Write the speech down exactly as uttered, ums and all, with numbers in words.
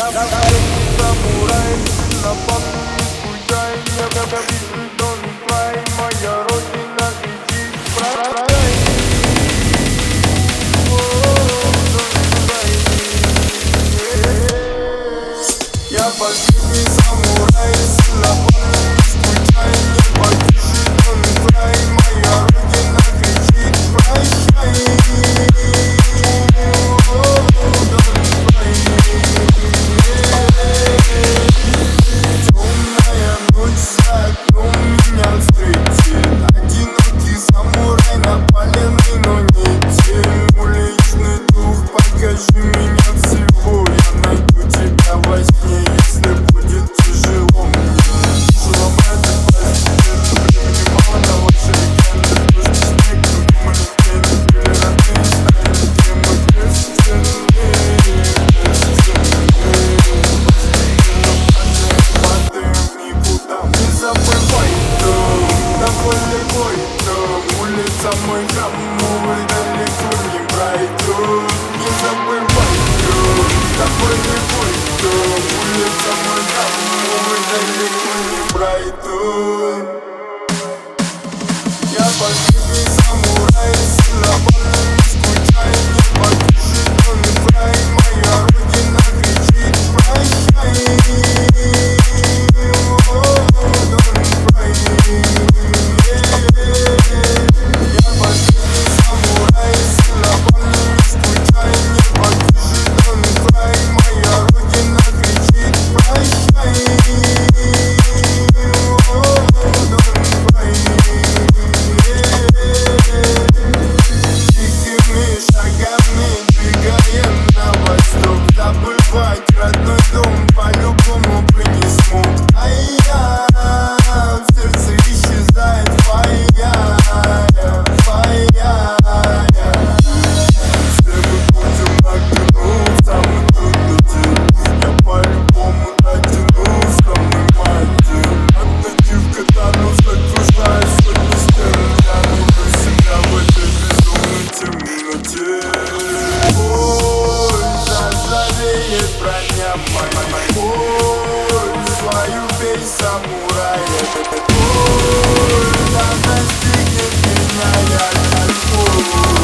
самурай, на папу не скучай, я как обидный Don't Cry, моя родина кричит прорай. Я последний самурай, на папу не скучай, не потише Don't Cry, моя родина кричит прощай. Улица мой храм, увы, далеко не пройду. Не забывай, дом, тобой не пойду. Улица мой храм, увы, далеко не пройду. Я последний самурай, на папу не скучай, не потише Don't Cry, моя родина кричит прощай. Ой, свою бей, самурай, ой, да настигнет меня, я так